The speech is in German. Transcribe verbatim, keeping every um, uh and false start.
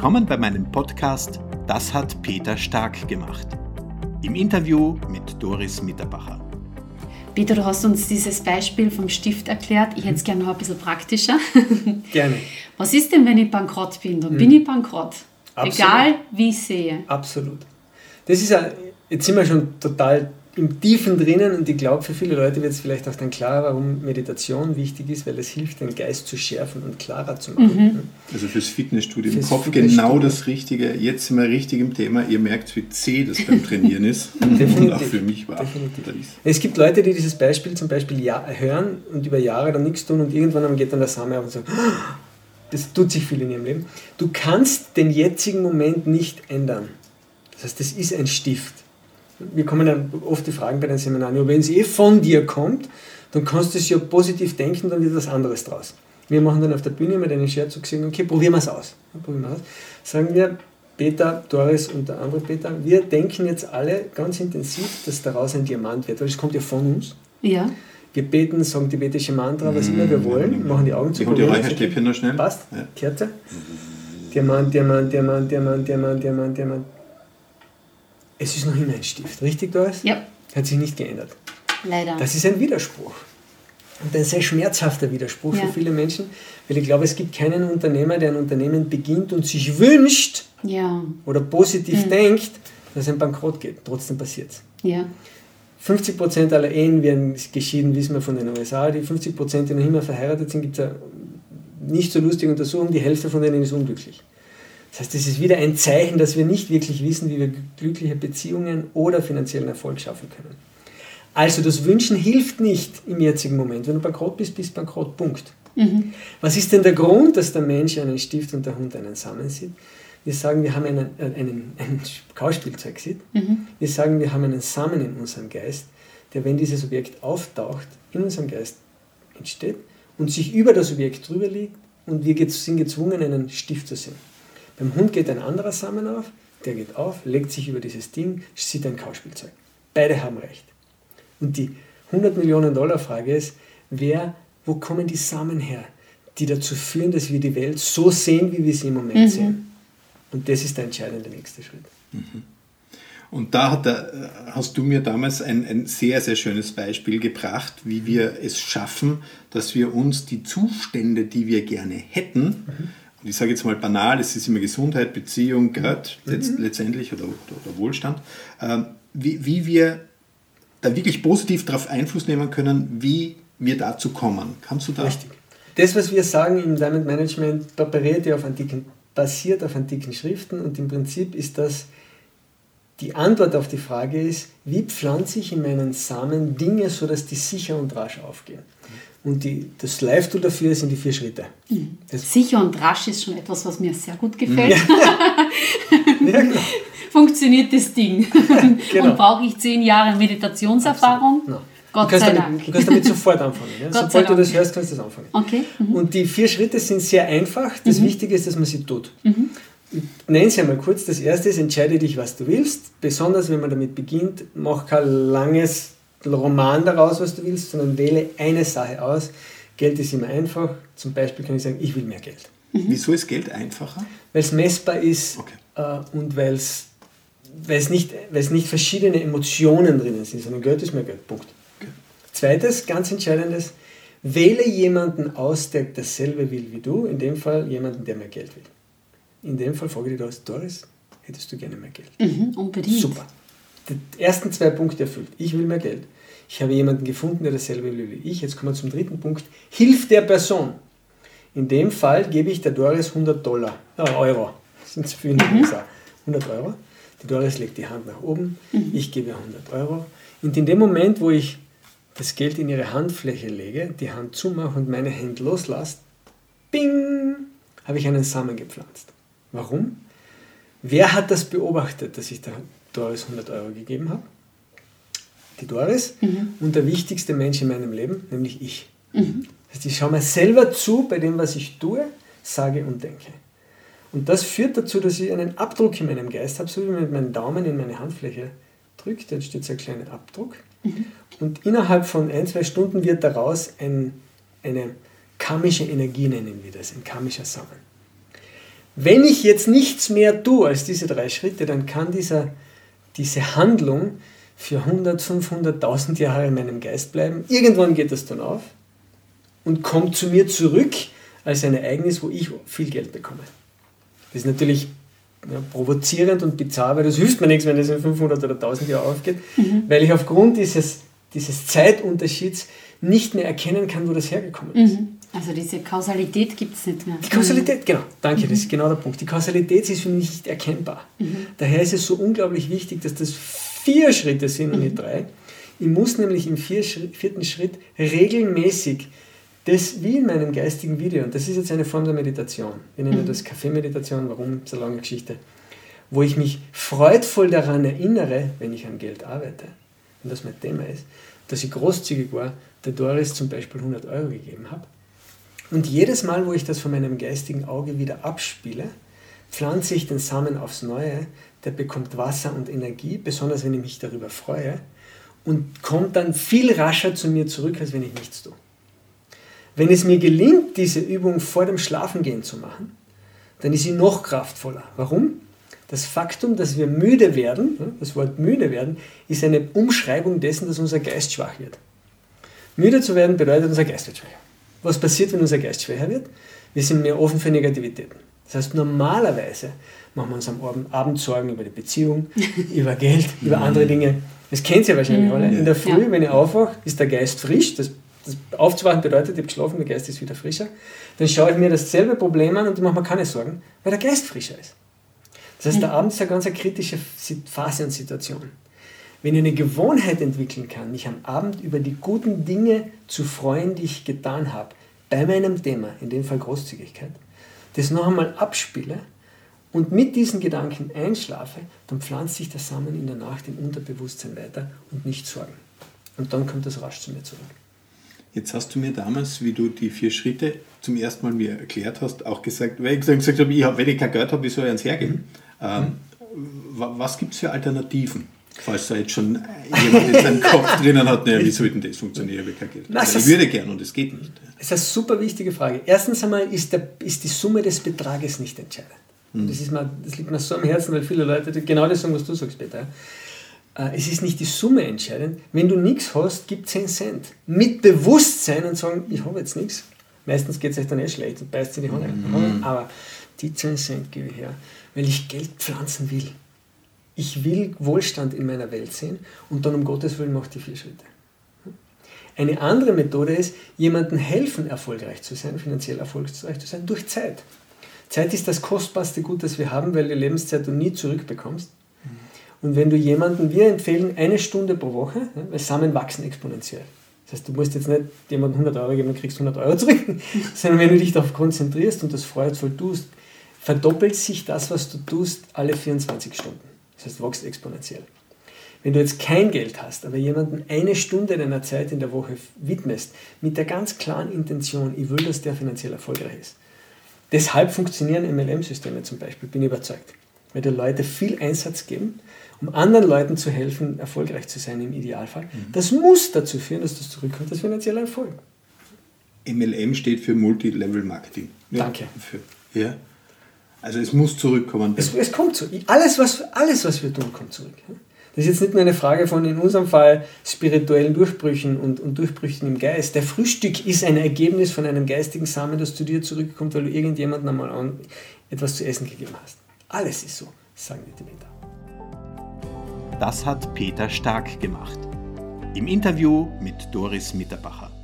Willkommen bei meinem Podcast Das hat Peter Stark gemacht. Im Interview mit Doris Mitterbacher. Peter, du hast uns dieses Beispiel vom Stift erklärt. Ich hätte es gerne noch ein bisschen praktischer. Gerne. Was ist denn, wenn ich bankrott bin? Dann hm. bin ich bankrott. Absolut. Egal, wie ich sehe. Absolut. Das ist ein, jetzt sind wir schon total im Tiefen drinnen und ich glaube, für viele Leute wird es vielleicht auch dann klar, warum Meditation wichtig ist, weil es hilft, den Geist zu schärfen und klarer zu machen. Mhm. Also fürs Fitnessstudio im Kopf genau das Richtige. Jetzt sind wir richtig im Thema. Ihr merkt, wie zäh das beim Trainieren ist. Und auch für mich war. Es gibt Leute, die dieses Beispiel zum Beispiel ja, hören und über Jahre dann nichts tun und irgendwann geht dann der Same auf und sagt, das tut sich viel in ihrem Leben. Du kannst den jetzigen Moment nicht ändern. Das heißt, das ist ein Stift. Wir kommen dann oft die Fragen bei den Seminaren, ja, wenn es eh von dir kommt, dann kannst du es ja positiv denken, dann wird was anderes draus. Wir machen dann auf der Bühne mit einem Scherz und sagen, okay, probieren wir es aus. Probieren wir aus. Sagen wir, Peter, Doris und der andere Peter, wir denken jetzt alle ganz intensiv, dass daraus ein Diamant wird, weil es kommt ja von uns. Ja. Wir beten, sagen tibetische Mantra, was immer wir wollen, machen die Augen zu. Ich hole die Räucherstäbchen noch schnell. Passt, ja. Kerze. Diamant, Diamant, Diamant, Diamant, Diamant, Diamant, Diamant. Es ist noch immer ein Stift, richtig, Doris? Ja. Hat sich nicht geändert. Leider. Das ist ein Widerspruch. Und ein sehr schmerzhafter Widerspruch ja. für viele Menschen, weil ich glaube, es gibt keinen Unternehmer, der ein Unternehmen beginnt und sich wünscht ja. oder positiv mhm. denkt, dass ein Bankrott geht. Trotzdem passiert es. Ja. fünfzig Prozent aller Ehen werden geschieden, wissen wir von den U S A. Die fünfzig Prozent, die noch immer verheiratet sind, gibt es eine nicht so lustige Untersuchung, die Hälfte von denen ist unglücklich. Das heißt, es ist wieder ein Zeichen, dass wir nicht wirklich wissen, wie wir glückliche Beziehungen oder finanziellen Erfolg schaffen können. Also das Wünschen hilft nicht im jetzigen Moment. Wenn du bankrott bist, bist du bankrott, Punkt. Mhm. Was ist denn der Grund, dass der Mensch einen Stift und der Hund einen Samen sieht? Wir sagen, wir haben einen, einen, ein Kauspielzeug sieht. Mhm. Wir sagen, wir haben einen Samen in unserem Geist, der, wenn dieses Objekt auftaucht, in unserem Geist entsteht und sich über das Objekt drüber liegt und wir sind gezwungen, einen Stift zu sehen. Beim Hund geht ein anderer Samen auf, der geht auf, legt sich über dieses Ding, sieht ein Kauspielzeug. Beide haben recht. Und die hundert Millionen Dollar Frage ist, wer, wo kommen die Samen her, die dazu führen, dass wir die Welt so sehen, wie wir sie im Moment mhm. sehen. Und das ist der entscheidende nächste Schritt. Mhm. Und da hat der, hast du mir damals ein, ein sehr, sehr schönes Beispiel gebracht, wie wir es schaffen, dass wir uns die Zustände, die wir gerne hätten, mhm. und ich sage jetzt mal banal, es ist immer Gesundheit, Beziehung, Geld mhm. letzt, letztendlich oder, oder, oder Wohlstand, äh, wie, wie wir da wirklich positiv darauf Einfluss nehmen können, wie wir dazu kommen. Kannst du da? Richtig. Das, was wir sagen im Diamond Management, basiert auf antiken, basiert auf antiken Schriften und im Prinzip ist das, die Antwort auf die Frage ist, wie pflanze ich in meinen Samen Dinge, sodass die sicher und rasch aufgehen. Und die, das Live-Tool dafür sind die vier Schritte. Mhm. Sicher und rasch ist schon etwas, was mir sehr gut gefällt. Ja. Ja, genau. Funktioniert das Ding. Genau. Und brauche ich zehn Jahre Meditationserfahrung? No. Gott sei damit, Dank. Du kannst damit sofort anfangen. Ja? Gott Sobald du Dank. das hörst, kannst du das anfangen. Okay. Mhm. Und die vier Schritte sind sehr einfach. Das mhm. Wichtige ist, dass man sie tut. Mhm. Ich nenne sie einmal kurz. Das erste ist, entscheide dich, was du willst. Besonders, wenn man damit beginnt, mach kein langes Roman daraus, was du willst, sondern wähle eine Sache aus. Geld ist immer einfach. Zum Beispiel kann ich sagen, ich will mehr Geld. Mhm. Wieso ist Geld einfacher? Weil es messbar ist okay. äh, und weil es weil es nicht, weil es nicht verschiedene Emotionen drinnen sind, sondern Geld ist mehr Geld. Punkt. Okay. Zweites, ganz entscheidendes, wähle jemanden aus, der dasselbe will wie du, in dem Fall jemanden, der mehr Geld will. In dem Fall frage ich dich, Doris, hättest du gerne mehr Geld? Mhm, unbedingt. Super. Die ersten zwei Punkte erfüllt. Ich will mehr Geld. Ich habe jemanden gefunden, der dasselbe will wie ich. Jetzt kommen wir zum dritten Punkt. Hilf der Person. In dem Fall gebe ich der Doris hundert Dollar, äh, Euro. Das sind zu viele mhm. hundert Euro. Die Doris legt die Hand nach oben, mhm. ich gebe ihr hundert Euro. Und in dem Moment, wo ich das Geld in ihre Handfläche lege, die Hand zumache und meine Hand loslasse, bing, habe ich einen Samen gepflanzt. Warum? Wer hat das beobachtet, dass ich der Doris hundert Euro gegeben habe? Die Doris mhm. und der wichtigste Mensch in meinem Leben, nämlich ich. Mhm. Das heißt, ich schaue mir selber zu bei dem, was ich tue, sage und denke. Und das führt dazu, dass ich einen Abdruck in meinem Geist habe, so wie man mit meinem Daumen in meine Handfläche drückt, dann steht so ein kleiner Abdruck. Mhm. Und innerhalb von ein, zwei Stunden wird daraus ein, eine karmische Energie, nennen wir das, ein karmischer Samen. Wenn ich jetzt nichts mehr tue als diese drei Schritte, dann kann dieser, diese Handlung für hundert, fünfhundert, tausend Jahre in meinem Geist bleiben. Irgendwann geht das dann auf und kommt zu mir zurück als ein Ereignis, wo ich viel Geld bekomme. Das ist natürlich ja, provozierend und bizarr, weil das hilft mir nichts, wenn das in fünfhundert oder tausend Jahren aufgeht, mhm. weil ich aufgrund dieses, dieses Zeitunterschieds nicht mehr erkennen kann, wo das hergekommen ist. Mhm. Also diese Kausalität gibt es nicht mehr. Die Kausalität, genau, danke, mhm. das ist genau der Punkt. Die Kausalität ist für mich nicht erkennbar. Mhm. Daher ist es so unglaublich wichtig, dass das vier Schritte sind und nicht drei. Ich muss nämlich im vier, vierten Schritt regelmäßig das, wie in meinem geistigen Video, und das ist jetzt eine Form der Meditation, wir nennen mhm. das Kaffeemeditation, warum, so lange Geschichte, wo ich mich freudvoll daran erinnere, wenn ich an Geld arbeite, und das mein Thema ist, dass ich großzügig war, der Doris zum Beispiel hundert Euro gegeben habe. Und jedes Mal, wo ich das von meinem geistigen Auge wieder abspiele, pflanze ich den Samen aufs Neue, der bekommt Wasser und Energie, besonders wenn ich mich darüber freue, und kommt dann viel rascher zu mir zurück, als wenn ich nichts tue. Wenn es mir gelingt, diese Übung vor dem Schlafengehen zu machen, dann ist sie noch kraftvoller. Warum? Das Faktum, dass wir müde werden, das Wort müde werden, ist eine Umschreibung dessen, dass unser Geist schwach wird. Müde zu werden bedeutet, unser Geist wird schwächer. Was passiert, wenn unser Geist schwächer wird? Wir sind mehr offen für Negativitäten. Das heißt, normalerweise machen wir uns am Abend Sorgen über die Beziehung, über Geld, über andere Dinge. Das kennt ihr wahrscheinlich alle. In der Früh, ja. wenn ich aufwache, ist der Geist frisch. Das, das Aufzuwachen bedeutet, ich habe geschlafen, der Geist ist wieder frischer. Dann schaue ich mir dasselbe Problem an und mache mir keine Sorgen, weil der Geist frischer ist. Das heißt, der Abend ist eine ganz kritische Phase und Situation. Wenn ich eine Gewohnheit entwickeln kann, mich am Abend über die guten Dinge zu freuen, die ich getan habe, bei meinem Thema, in dem Fall Großzügigkeit, das noch einmal abspiele und mit diesen Gedanken einschlafe, dann pflanzt sich der Samen in der Nacht im Unterbewusstsein weiter und nicht Sorgen. Und dann kommt das rasch zu mir zurück. Jetzt hast du mir damals, wie du die vier Schritte zum ersten Mal mir erklärt hast, auch gesagt, weil ich gesagt habe, ich hab, wenn ich kein Geld habe, wie soll ich ans hergeben? Mhm. Ähm, was gibt es für Alternativen? Falls da jetzt schon jemand in seinem Kopf drinnen hat, naja, wie soll denn das funktionieren, ich habe kein Geld. Also ich würde gerne und es geht nicht. Das ist eine super wichtige Frage. Erstens einmal ist, der, ist die Summe des Betrages nicht entscheidend. Mhm. Das, ist mir, das liegt mir so am Herzen, weil viele Leute genau das sagen, was du sagst, Peter. Es ist nicht die Summe entscheidend. Wenn du nichts hast, gib zehn Cent. Mit Bewusstsein und sagen, ich habe jetzt nichts. Meistens geht es euch dann eh schlecht und beißt in die Hand rein. Mhm. Aber die zehn Cent gebe ich her, weil ich Geld pflanzen will. Ich will Wohlstand in meiner Welt sehen und dann um Gottes Willen mache ich die vier Schritte. Eine andere Methode ist, jemandem helfen, erfolgreich zu sein, finanziell erfolgreich zu sein, durch Zeit. Zeit ist das kostbarste Gut, das wir haben, weil die Lebenszeit du nie zurückbekommst. Und wenn du jemanden, wir empfehlen eine Stunde pro Woche, weil Samen wachsen exponentiell. Das heißt, du musst jetzt nicht jemandem hundert Euro geben und kriegst hundert Euro zurück, sondern wenn du dich darauf konzentrierst und das freudvoll tust, verdoppelt sich das, was du tust, alle vierundzwanzig Stunden. Das heißt, wächst exponentiell. Wenn du jetzt kein Geld hast, aber jemanden eine Stunde deiner Zeit in der Woche widmest, mit der ganz klaren Intention, ich will, dass der finanziell erfolgreich ist. Deshalb funktionieren M L M-Systeme zum Beispiel, bin ich überzeugt. Weil die Leute viel Einsatz geben, um anderen Leuten zu helfen, erfolgreich zu sein im Idealfall. Mhm. Das muss dazu führen, dass das zurückkommt, das finanzielle Erfolg. M L M steht für Multilevel-Marketing. Ja, danke. Für, ja. Also es muss zurückkommen. Es, es kommt zurück. Alles was, alles, was wir tun, kommt zurück. Das ist jetzt nicht nur eine Frage von, in unserem Fall, spirituellen Durchbrüchen und, und Durchbrüchen im Geist. Der Frühstück ist ein Ergebnis von einem geistigen Samen, das zu dir zurückkommt, weil du irgendjemandem einmal an etwas zu essen gegeben hast. Alles ist so, sagen die Tibeter. Das hat Peter Stark gemacht. Im Interview mit Doris Mitterbacher.